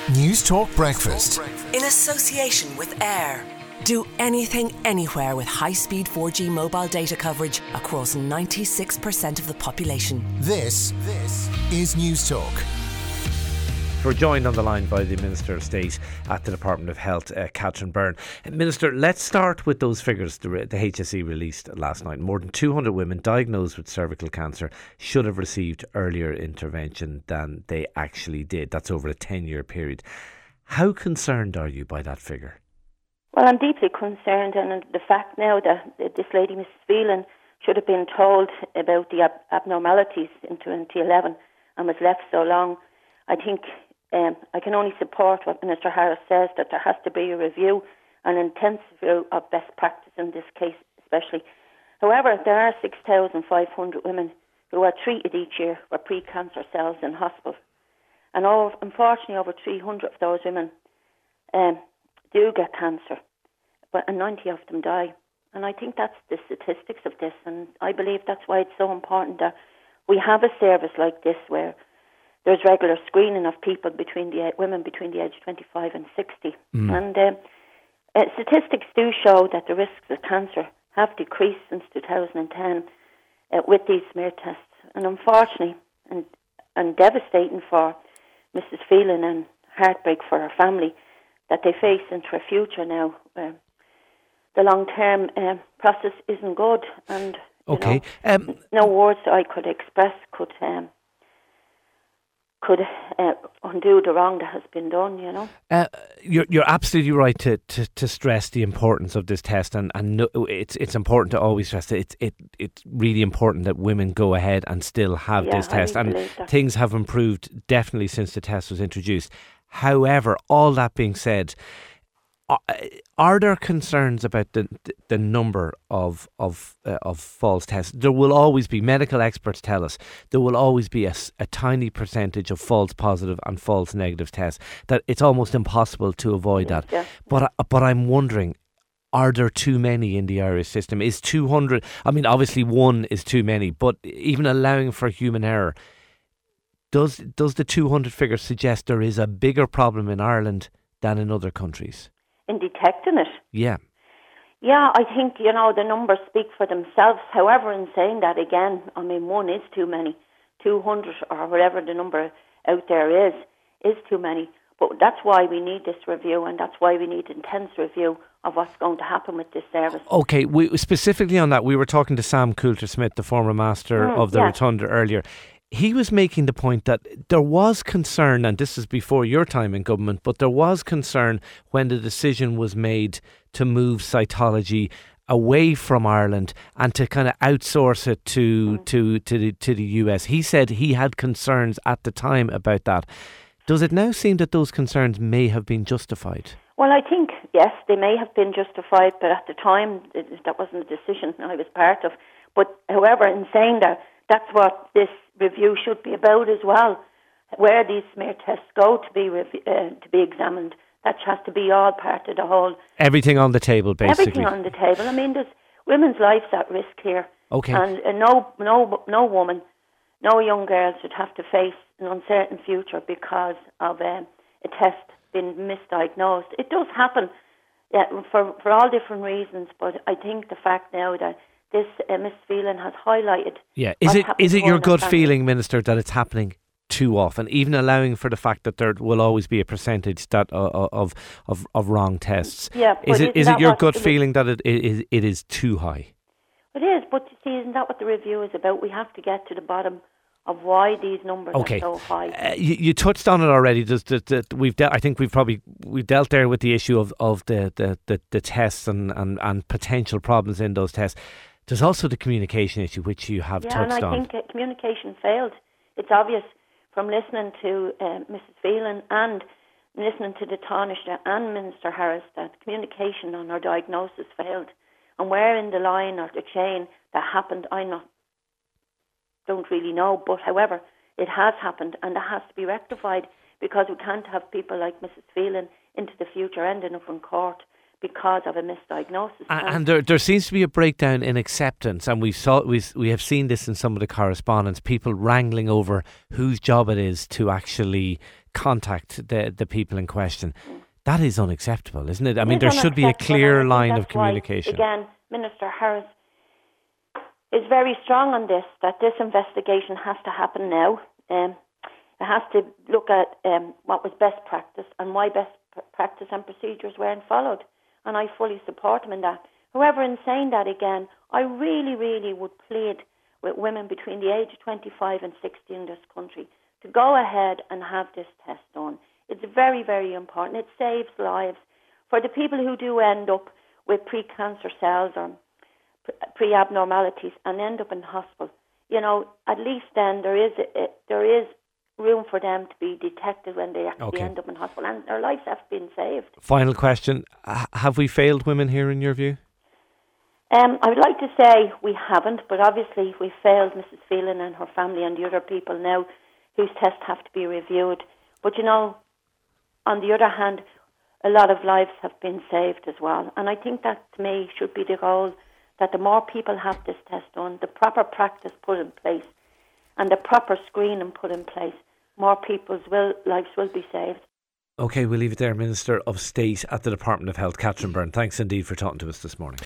News Talk Breakfast. In association with AIR. Do anything, anywhere with high-speed 4G mobile data coverage across 96% of the population. This is News Talk. We're joined on the line by the Minister of State at the Department of Health, Catherine Byrne. Minister, let's start with those figures the HSE released last night. More than 200 women diagnosed with cervical cancer should have received earlier intervention than they actually did. That's over a 10-year period. How concerned are you by that figure? Well, I'm deeply concerned, and the fact now that this lady, Mrs. Phelan, should have been told about the abnormalities in 2011 and was left so long. I think I can only support what Minister Harris says, that there has to be a review, an intense review of best practice in this case especially. However, there are 6,500 women who are treated each year for pre-cancer cells in hospital. And unfortunately, over 300 of those women do get cancer, and 90 of them die. And I think that's the statistics of this, and I believe that's why it's so important that we have a service like this where there's regular screening of people women between the age of 25 and 60. And statistics do show that the risks of cancer have decreased since 2010 with these smear tests. And unfortunately, and devastating for Mrs. Phelan and heartbreak for her family, that they face into her future now. The long-term process isn't good, and no words I could express could undo the wrong that has been done, You're absolutely right to stress the importance of this test, and no, it's important to always stress that it's really important that women go ahead and still have this test, and things have improved definitely since the test was introduced. However, all that being said, are there concerns about the number of false tests? There will always be, medical experts tell us, there will always be a tiny percentage of false positive and false negative tests, that it's almost impossible to avoid that. Yeah. But I'm wondering, are there too many in the Irish system? Is 200, I mean, obviously one is too many, but even allowing for human error, does the 200 figure suggest there is a bigger problem in Ireland than in other countries? In detecting it? Yeah. Yeah, I think, the numbers speak for themselves. However, in saying that again, I mean, one is too many. 200 or whatever the number out there is too many. But that's why we need this review, and that's why we need intense review of what's going to happen with this service. OK, specifically on that, we were talking to Sam Coulter-Smith, the former master of the Rotunda earlier. He was making the point that there was concern, and this is before your time in government, but there was concern when the decision was made to move cytology away from Ireland and to kind of outsource it to the US. He said he had concerns at the time about that. Does it now seem that those concerns may have been justified? Well, I think, yes, they may have been justified, but at the time, that wasn't a decision I was part of. But however, in saying that, that's what this review should be about as well. Where these smear tests go to be examined, that has to be all part of the whole. Everything on the table, basically. Everything on the table. I mean, there's women's lives at risk here. Okay. And no woman, no young girl should have to face an uncertain future because of a test being misdiagnosed. It does happen, for all different reasons. But I think the fact now that this Miss Phelan has highlighted. Yeah, is it your gut feeling, Minister, that it's happening too often, even allowing for the fact that there will always be a percentage that of wrong tests? Yeah, is it your gut feeling that it is too high? It is, but you see, isn't that what the review is about? We have to get to the bottom of why these numbers are so high. You touched on it already. I think we've dealt there with the issue of the tests and potential problems in those tests. There's also the communication issue, which you have touched on. Yeah, and I think communication failed. It's obvious from listening to Mrs. Phelan and listening to the Taoiseach and Minister Harris that communication on her diagnosis failed. And where in the line or the chain that happened, don't really know. But however, it has happened, and that has to be rectified, because we can't have people like Mrs. Phelan into the future ending up in court because of a misdiagnosis. And there seems to be a breakdown in acceptance, and we have seen this in some of the correspondence, people wrangling over whose job it is to actually contact the people in question. That is unacceptable, isn't it? I mean, there should be a clear line of communication. Again, Minister Harris is very strong on this, that this investigation has to happen now. It has to look at what was best practice and why best practice and procedures weren't followed. And I fully support him in that. However, in saying that again, I really, really would plead with women between the age of 25 and 60 in this country to go ahead and have this test done. It's very, very important. It saves lives. For the people who do end up with pre-cancer cells or pre-abnormalities and end up in hospital, you know, at least then there is room for them to be detected when they actually end up in hospital, and their lives have been saved. Final question. Have we failed women here in your view? I would like to say we haven't, but obviously we failed Mrs. Phelan and her family and the other people now whose tests have to be reviewed. But, you know, on the other hand, a lot of lives have been saved as well. And I think that, to me, should be the goal, that the more people have this test done, the proper practice put in place, and the proper screening put in place, more people's lives will be saved. OK, we'll leave it there. Minister of State at the Department of Health, Catherine Byrne. Thanks indeed for talking to us this morning.